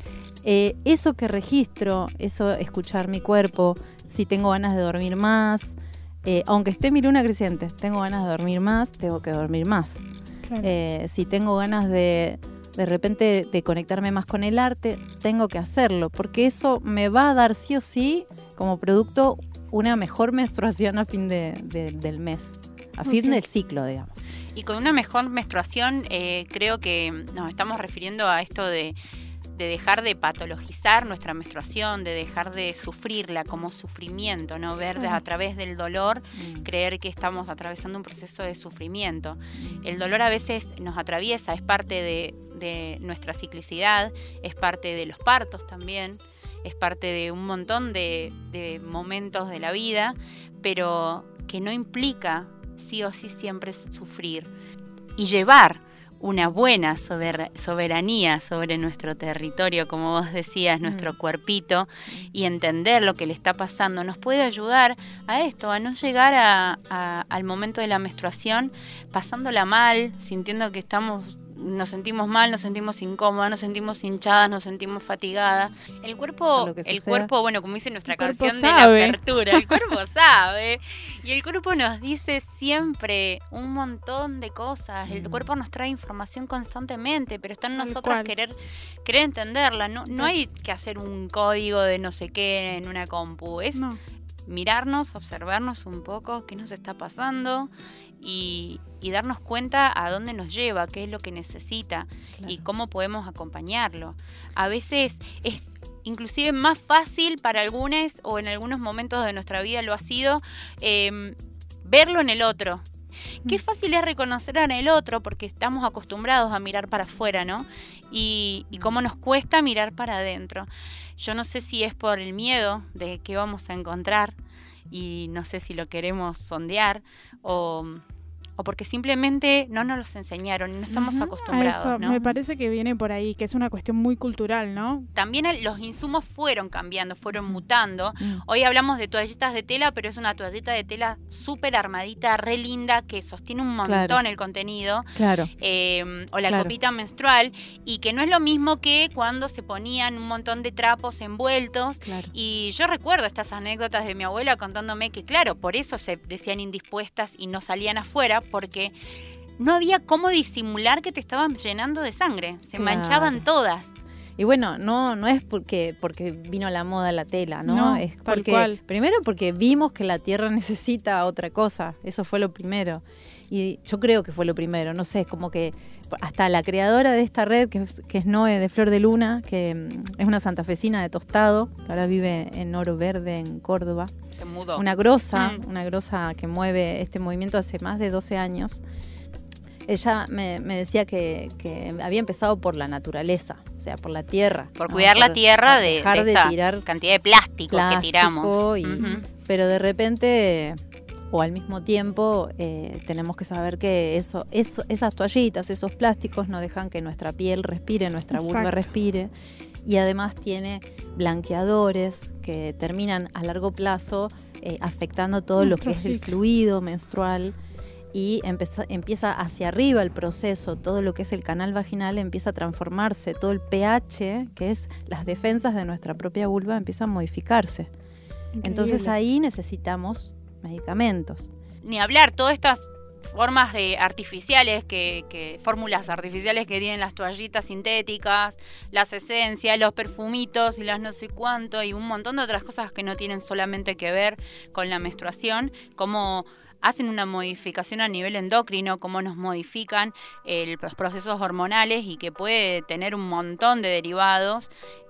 Eso que registro, eso escuchar mi cuerpo, si tengo ganas de dormir más, aunque esté mi luna creciente, tengo ganas de dormir más, tengo que dormir más. Claro. Si tengo ganas de repente de conectarme más con el arte, tengo que hacerlo, porque eso me va a dar sí o sí como producto una mejor menstruación a fin del mes, a fin del ciclo, digamos. Y con una mejor menstruación creo que nos estamos refiriendo a esto de dejar de patologizar nuestra menstruación, de dejar de sufrirla como sufrimiento, ¿no? Ver a través del dolor, creer que estamos atravesando un proceso de sufrimiento. El dolor a veces nos atraviesa, es parte de nuestra ciclicidad, es parte de los partos también, es parte de un montón de momentos de la vida, pero que no implica sí o sí siempre sufrir. Y llevar una buena soberanía sobre nuestro territorio, como vos decías, nuestro cuerpito, y entender lo que le está pasando, nos puede ayudar a esto, a no llegar al momento de la menstruación pasándola mal, sintiendo que nos sentimos mal, nos sentimos incómodas, nos sentimos hinchadas, nos sentimos fatigadas. El cuerpo, bueno, como dice nuestra canción de la apertura, el cuerpo sabe, y el cuerpo nos dice siempre un montón de cosas. El cuerpo nos trae información constantemente, pero está en nosotros querer entenderla. No hay que hacer un código de no sé qué en una compu, es mirarnos, observarnos un poco qué nos está pasando y darnos cuenta a dónde nos lleva, qué es lo que necesita y cómo podemos acompañarlo. A veces es inclusive más fácil para algunos, o en algunos momentos de nuestra vida lo ha sido, verlo en el otro. Qué fácil es reconocer en el otro, porque estamos acostumbrados a mirar para afuera, ¿no? Y cómo nos cuesta mirar para adentro. Yo no sé si es por el miedo de qué vamos a encontrar, y no sé si lo queremos sondear, o porque simplemente no nos los enseñaron y no estamos acostumbrados, eso, ¿no? Me parece que viene por ahí, que es una cuestión muy cultural, ¿no? También los insumos fueron cambiando, fueron mutando. Hoy hablamos de toallitas de tela, pero es una toallita de tela súper armadita, re linda, que sostiene un montón el contenido. Claro. O la copita menstrual, y que no es lo mismo que cuando se ponían un montón de trapos envueltos. Claro. Y yo recuerdo estas anécdotas de mi abuela contándome que, claro, por eso se decían indispuestas y no salían afuera, porque no había cómo disimular que te estaban llenando de sangre, se manchaban todas. Y bueno, no es porque vino la moda la tela, ¿no? Es porque primero porque vimos que la tierra necesita otra cosa, eso fue lo primero. Y yo creo que fue lo primero, no sé, como que hasta la creadora de esta red, que es Noé de Flor de Luna, que es una santafesina de Tostado, que ahora vive en Oro Verde, en Córdoba. Se mudó. Una grosa que mueve este movimiento hace más de 12 años. Ella me decía que había empezado por la naturaleza, o sea, por la tierra. Por cuidar la tierra de esta tirar cantidad de plástico que tiramos. Pero de repente, o al mismo tiempo, tenemos que saber que esas toallitas, esos plásticos no dejan que nuestra piel respire, nuestra vulva respire. Y además tiene blanqueadores que terminan a largo plazo afectando todo lo que es el fluido menstrual. Y empieza hacia arriba el proceso, todo lo que es el canal vaginal empieza a transformarse, todo el pH, que es las defensas de nuestra propia vulva, empieza a modificarse. Increíble. Entonces ahí necesitamos medicamentos. Ni hablar, todas estas formas de artificiales, fórmulas artificiales que tienen las toallitas sintéticas, las esencias, los perfumitos y las no sé cuánto, y un montón de otras cosas que no tienen solamente que ver con la menstruación, como hacen una modificación a nivel endocrino, cómo nos modifican los procesos hormonales, y que puede tener un montón de derivados,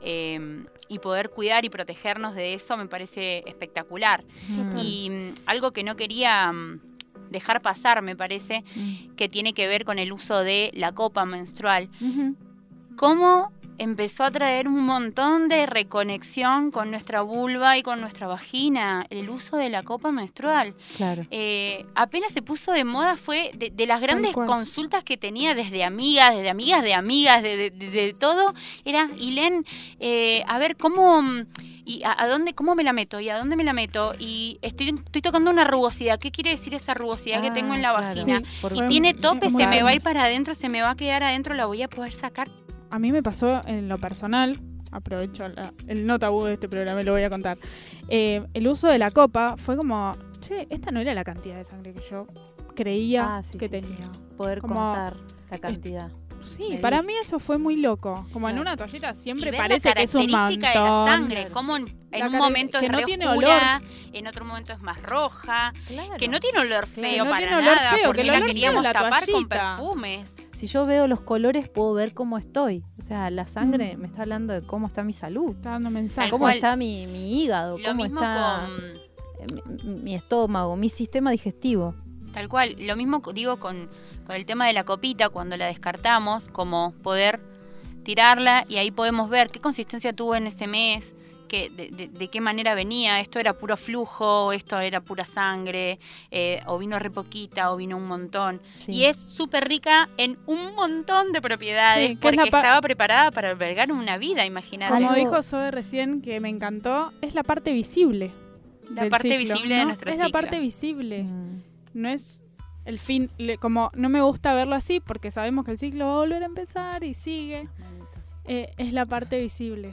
y poder cuidar y protegernos de eso me parece espectacular. Y algo que no quería dejar pasar, me parece, que tiene que ver con el uso de la copa menstrual. ¿Cómo empezó a traer un montón de reconexión con nuestra vulva y con nuestra vagina, el uso de la copa menstrual. Claro. Apenas se puso de moda, fue de las grandes consultas que tenía desde amigas de todo, era, Ilén, a ver cómo... ¿Y a dónde, cómo me la meto? ¿Y a dónde me la meto? Y estoy tocando una rugosidad. ¿Qué quiere decir esa rugosidad que tengo en la vagina? Sí, y tiene tope, se me va a ir para adentro, se me va a quedar adentro, la voy a poder sacar. A mí me pasó en lo personal, aprovecho el no tabú de este programa, lo voy a contar. El uso de la copa fue como, che, esta no era la cantidad de sangre que yo creía que tenía. Sí. Poder contar la cantidad. Sí, para mí eso fue muy loco. Como en una toallita siempre parece que es un montón. De la sangre, como en un momento es re oscura, en otro momento es más roja, que no tiene olor feo para nada, porque la queríamos tapar con perfumes. Si yo veo los colores, puedo ver cómo estoy. O sea, la sangre me está hablando de cómo está mi salud. Está dando mensajes. Cómo está mi hígado, cómo está mi estómago, mi sistema digestivo. Tal cual. Lo mismo digo con el tema de la copita, cuando la descartamos, como poder tirarla y ahí podemos ver qué consistencia tuvo en ese mes, de qué manera venía, esto era puro flujo, esto era pura sangre, o vino re poquita, o vino un montón. Sí. Y es súper rica en un montón de propiedades, porque estaba preparada para albergar una vida, imagínate. Como dijo Zoe recién, que me encantó, es la parte visible. La parte visible de nuestro ciclo. Es la parte visible. No es el fin, como no me gusta verlo así, porque sabemos que el ciclo va a volver a empezar y sigue. Es la parte visible.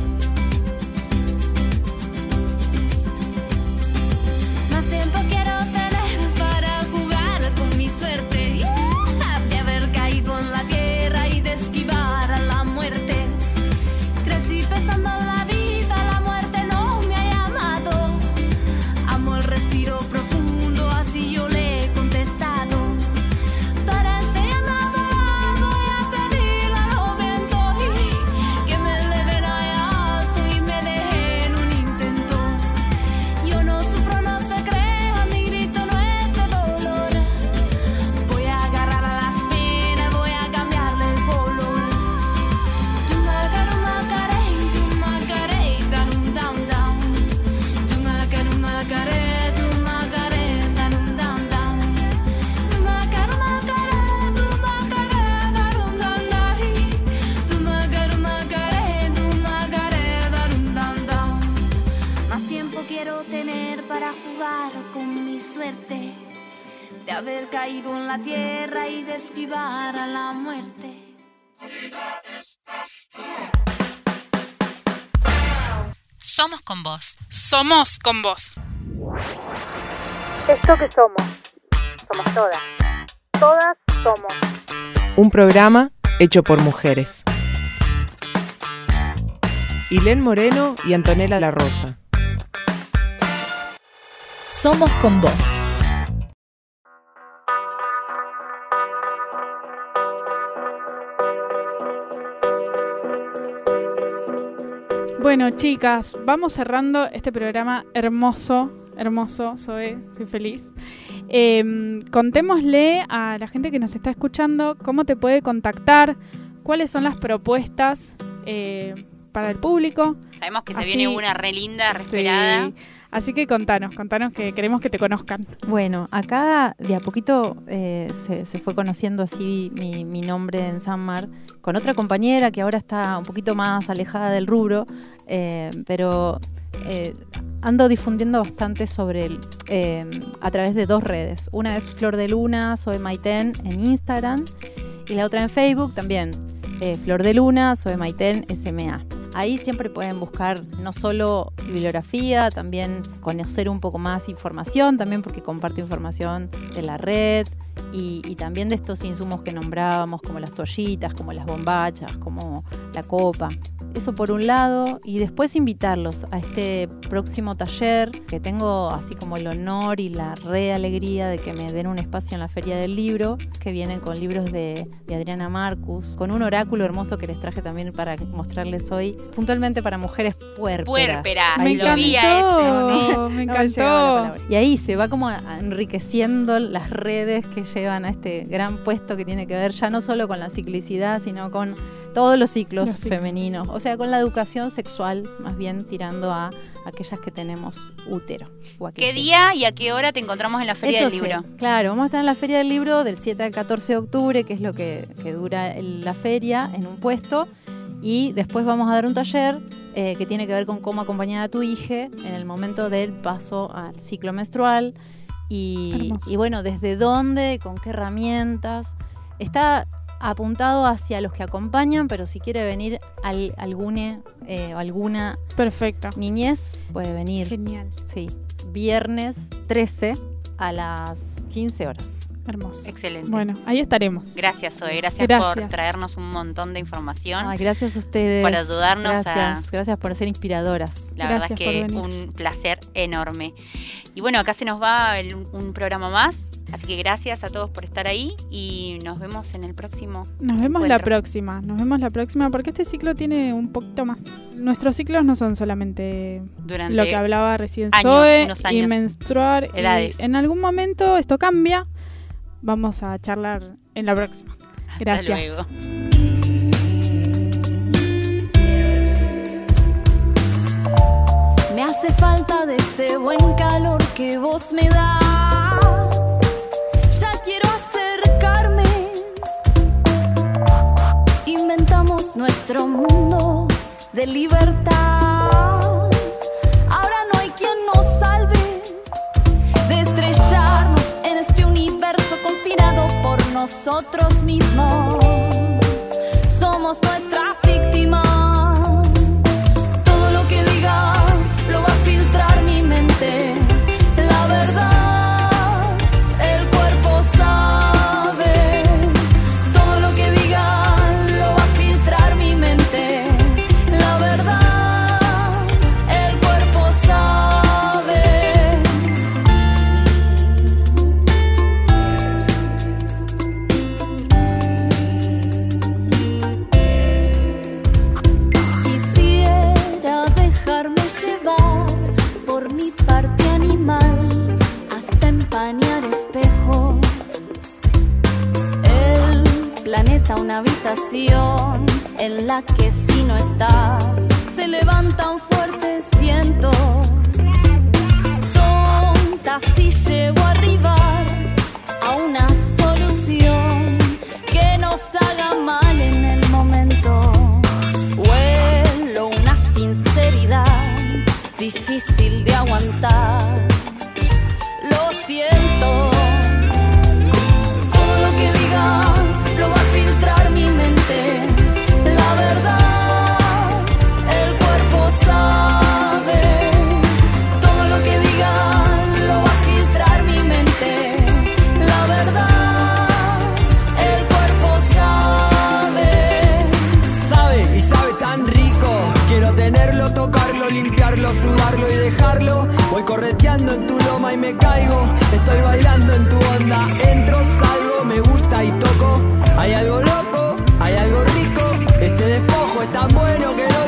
Más tiempo quiero tener para jugar con mi suerte, de haber caído en la tierra y de esquivar a la muerte. Crecí pensando en la vida, la muerte no me ha llamado. Amo el respiro profundo, así yo le he contestado. Para enseñarme a volar voy a pedirle a los vientos que me eleven allá alto y me dejen un intento. Yo no sufro, no se crea, mi grito no es de dolor. Voy a agarrar a las penas, voy a cambiarle el color. Tu macaré, darum down down. Tu macaré, darum down down. Tu macaré, darum down down. Tu macaré, darum down down. Más tiempo quiero tener para jugar con mi suerte, de haber caído en la tierra y de esquivar a la muerte. Somos con vos. Somos con vos. Esto que somos. Somos todas. Todas somos. Un programa hecho por mujeres. Ilén Moreno y Antonella La Rosa. Somos con vos. Bueno, chicas, vamos cerrando este programa hermoso, Zoe, soy feliz. Contémosle a la gente que nos está escuchando cómo te puede contactar, cuáles son las propuestas para el público. Sabemos que se viene una re linda, re esperada. Sí. Así que contanos que queremos que te conozcan. Bueno, acá de a poquito se fue conociendo así mi nombre en Sanmar con otra compañera que ahora está un poquito más alejada del rubro, pero ando difundiendo bastante sobre a través de 2 redes. Una es Flor de Luna, Zoe Maiten en Instagram, y la otra en Facebook también, Flor de Luna, Zoe Maiten SMA. Ahí siempre pueden buscar no solo bibliografía, también conocer un poco más información, también porque comparto información de la red y también de estos insumos que nombrábamos, como las toallitas, como las bombachas, como la copa. Eso por un lado, y después invitarlos a este próximo taller, que tengo así como el honor y la re alegría de que me den un espacio en la Feria del Libro, que vienen con libros de Adriana Marcus, con un oráculo hermoso que les traje también para mostrarles hoy, puntualmente para mujeres puérperas. Me encantó, me encantó. Y ahí se va como enriqueciendo las redes que llevan a este gran puesto que tiene que ver ya no solo con la ciclicidad, sino con todos los ciclos femeninos, o sea, con la educación sexual, más bien tirando a aquellas que tenemos útero. ¿Qué día y a qué hora te encontramos en la Feria del Libro? Claro, vamos a estar en la Feria del Libro del 7 al 14 de octubre, que es lo que dura la feria, en un puesto, y después vamos a dar un taller que tiene que ver con cómo acompañar a tu hija en el momento del paso al ciclo menstrual, y bueno, desde dónde, con qué herramientas. Está apuntado hacia los que acompañan, pero si quiere venir alguna perfecto niñez, puede venir. Genial. Sí, viernes 13 a las 15 horas. Hermoso. Excelente. Bueno, ahí estaremos. Gracias, Zoe. Gracias por traernos un montón de información. Ay, gracias a ustedes. Por ayudarnos. Gracias por ser inspiradoras. La verdad es que un placer enorme. Y bueno, acá se nos va un programa más. Así que gracias a todos por estar ahí y nos vemos en el próximo. Nos vemos la próxima, porque este ciclo tiene un poquito más. Nuestros ciclos no son solamente durante lo que hablaba recién Zoe y menstruar. Edades. Y en algún momento esto cambia. Vamos a charlar en la próxima. Gracias. Hasta luego. Me hace falta de ese buen calor que vos me das. Ya quiero acercarme. Inventamos nuestro mundo de libertad. Ahora no hay quien nos salve de estrellarnos en este universo conspirado por nosotros mismos. Somos nuestras víctimas. Todo lo que diga lo va a filtrar mi mente. La verdad, el cuerpo sabe. Todo lo que diga lo va a filtrar mi mente. La verdad, el cuerpo sabe. Quisiera dejarme llevar por mi parte animal hasta empañar espejos. El planeta, una habitación en la que si no estás se levantan fuertes vientos. Tonta si llego a arribar a una solución que nos haga mal en el momento. Huelo una sinceridad difícil de aguantar. Lo siento. Todo lo que diga lo va a filtrar mi mente. La verdad, el cuerpo sabe. Todo lo que diga lo va a filtrar mi mente. La verdad, el cuerpo sabe. Sabe y sabe tan rico. Quiero tenerlo, tocarlo, limpiarlo, sudarlo y dejarlo. Voy correteando en tu loma y me caigo. Estoy bailando en tu onda. Entro, salgo, me gusta y toco. Hay algo loco, hay algo rico. Este despojo es tan bueno que no